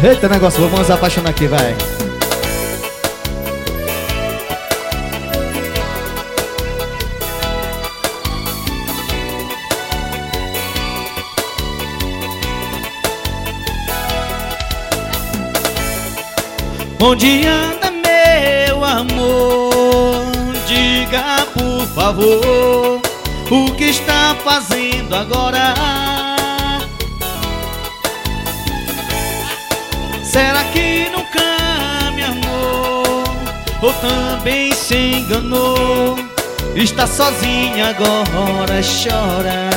Eita, negócio, vamos nos apaixonar aqui, vai. Onde anda meu amor? Diga por favor, o que está fazendo agora? Será que nunca me amou? Ou também se enganou? Está sozinha agora, chora.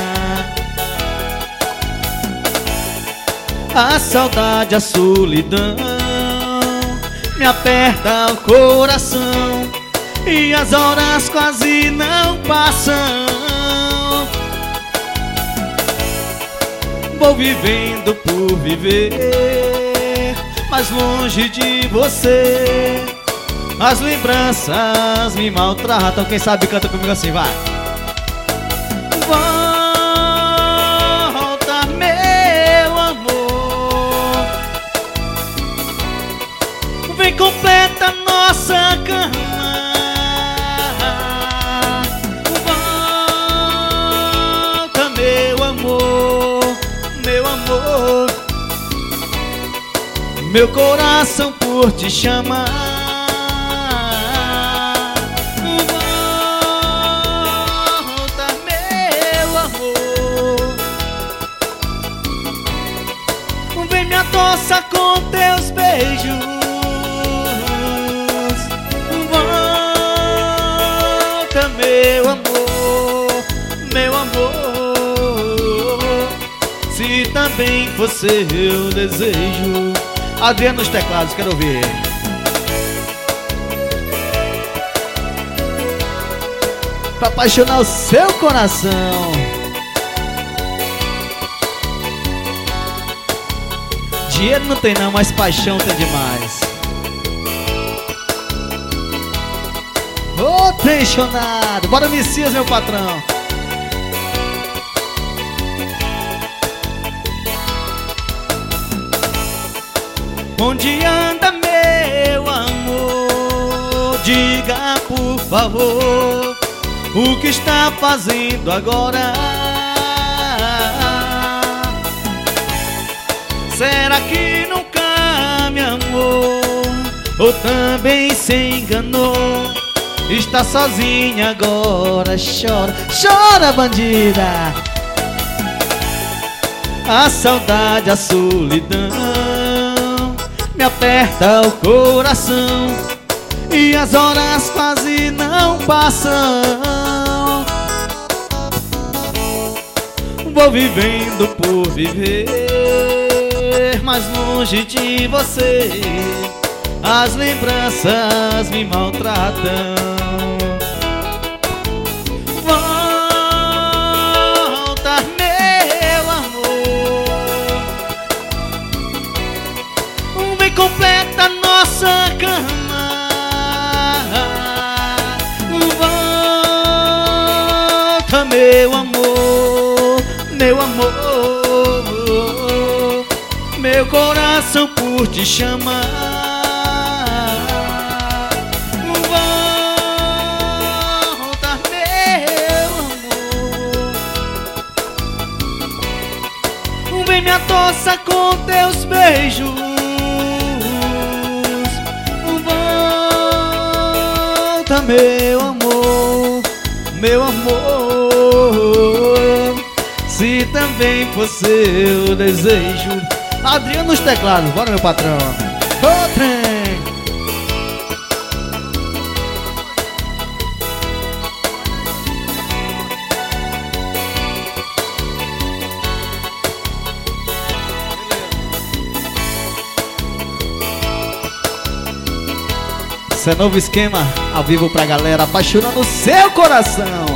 A saudade, a solidão me aperta o coração e as horas quase não passam. Vou vivendo por viver, mas longe de você. As lembranças me maltratam. Quem sabe canta comigo assim, vai. Volta, meu amor, vem completa nossa cama. Volta, meu amor, meu amor, meu coração por te chamar. Volta, meu amor, vem me adoçar com teus beijos. Meu amor, meu amor, se também fosse eu desejo. Adriano nos teclados, quero ouvir. Pra apaixonar o seu coração. Dinheiro não tem não, mas paixão tem demais. Ô, tensionado, bora Messias, meu patrão. Onde anda meu amor? Diga por favor, o que está fazendo agora? Será que nunca me amou? Ou também se enganou? Está sozinha agora, chora, chora, bandida. A saudade, a solidão me aperta o coração e as horas quase não passam. Vou vivendo por viver, mas longe de você. As lembranças me maltratam. Volta, meu amor, vem completa nossa cama. Volta, meu amor, meu amor, meu coração por te chamar. Vem me adoça com teus beijos. Volta, meu amor, meu amor, se também fosse eu desejo. Adriano nos teclados, bora meu patrão. Ô, trem. Esse é novo esquema, ao vivo pra galera, apaixonando o seu coração.